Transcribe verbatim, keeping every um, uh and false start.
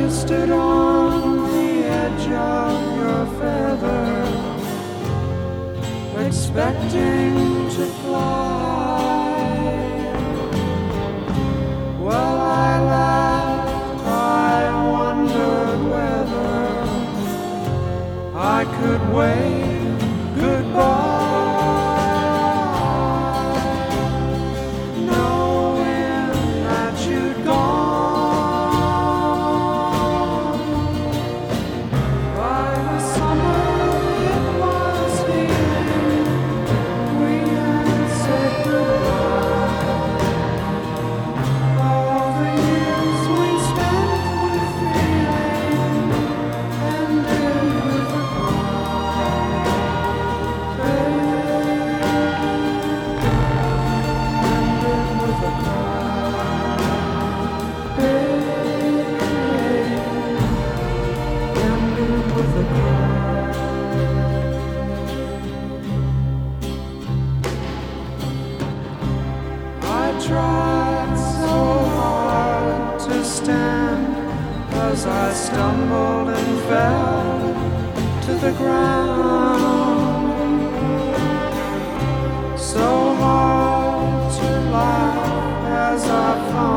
you stood on the edge of your feather, expecting to fly. Well, I laughed, I wondered whether I could wave goodbye. Tried so hard to stand as I stumbled and fell to the ground. So hard to laugh as I found